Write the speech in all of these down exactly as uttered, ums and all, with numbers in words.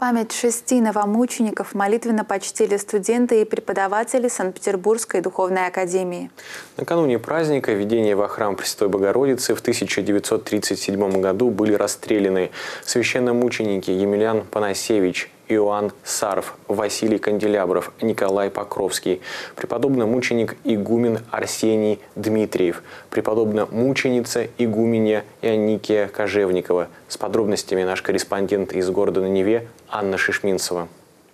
Память шести новомучеников молитвенно почтили студенты и преподаватели Санкт-Петербургской духовной академии. Накануне праздника введения во храм Пресвятой Богородицы в тысяча девятьсот тридцать седьмом году были расстреляны священномученики Емельян Панасевич, Иоанн Сарв, Василий Канделябров, Николай Покровский, преподобно-мученик игумен Арсений Дмитриев, преподобно-мученица игуменья Ионикия Кожевникова. С подробностями наш корреспондент из города на Неве Анна Шишминцева.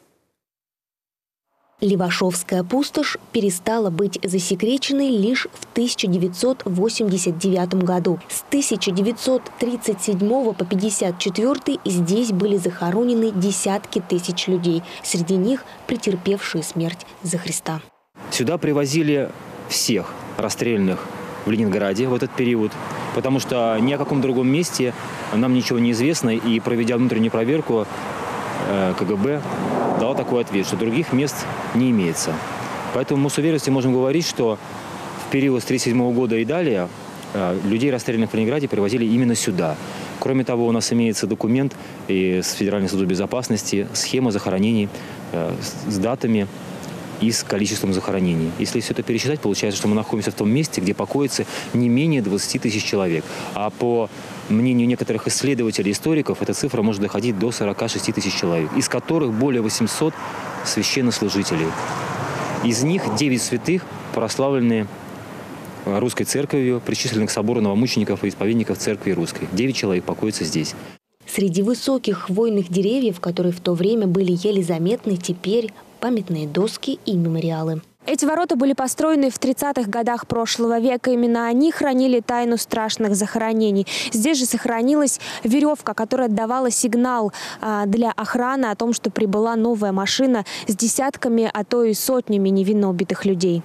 Левашовская пустошь перестала быть засекреченной лишь в тысяча девятьсот восемьдесят девятом году. С тысяча девятьсот тридцать седьмого по пятьдесят четвёртый здесь были захоронены десятки тысяч людей, среди них претерпевшие смерть за Христа. Сюда привозили всех расстрелянных в Ленинграде в этот период, потому что ни о каком другом месте нам ничего не известно, и проведя внутреннюю проверку, ка гэ бэ дал такой ответ, что других мест не имеется. Поэтому мы с уверенностью можем говорить, что в период с тысяча девятьсот тридцать седьмого года и далее людей, расстрелянных в Ленинграде, привозили именно сюда. Кроме того, у нас имеется документ из Федеральной службы безопасности, схема захоронений с датами и с количеством захоронений. Если все это пересчитать, получается, что мы находимся в том месте, где покоится не менее двадцати тысяч человек. А по мнению некоторых исследователей, историков, эта цифра может доходить до сорока шести тысяч человек, из которых более восьмисот священнослужителей. Из них девять святых прославлены русской церковью, причислены к собору новомучеников и исповедников церкви русской. Девять человек покоятся здесь. Среди высоких хвойных деревьев, которые в то время были еле заметны, теперь памятные доски и мемориалы. Эти ворота были построены в тридцатых годах прошлого века. Именно они хранили тайну страшных захоронений. Здесь же сохранилась веревка, которая давала сигнал а, для охраны о том, что прибыла новая машина с десятками, а то и сотнями невинно убитых людей.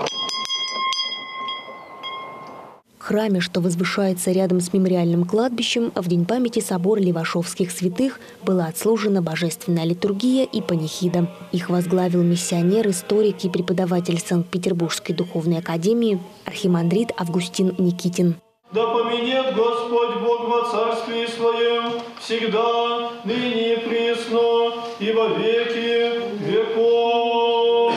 В храме, что возвышается рядом с мемориальным кладбищем, в День памяти собора Левашовских святых была отслужена божественная литургия и панихида. Их возглавил миссионер, историк и преподаватель Санкт-Петербургской духовной академии архимандрит Августин Никитин. Да поменет Господь Бог во царстве Своем всегда, ныне и присно, и во веки веков.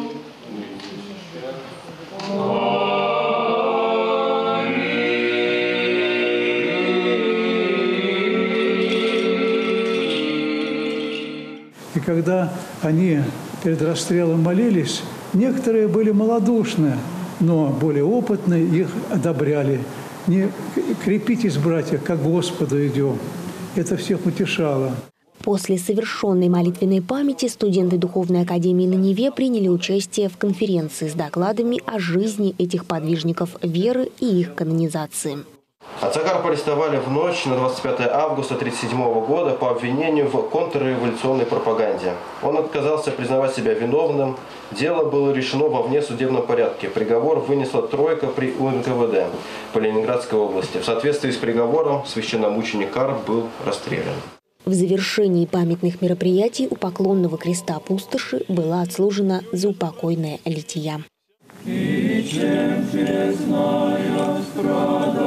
И когда они перед расстрелом молились, некоторые были малодушны, но более опытные их одобряли. Не крепитесь, братья, как к Господу идем. Это всех утешало. После совершенной молитвенной памяти студенты Духовной академии на Неве приняли участие в конференции с докладами о жизни этих подвижников веры и их канонизации. Отца Карпа арестовали в ночь на двадцать пятое августа тысяча девятьсот тридцать седьмого года по обвинению в контрреволюционной пропаганде. Он отказался признавать себя виновным. Дело было решено во внесудебном порядке. Приговор вынесла тройка при у эн ка вэ дэ по Ленинградской области. В соответствии с приговором священномученик Карп был расстрелян. В завершении памятных мероприятий у поклонного креста пустоши была отслужена заупокойная лития. И чем честная страда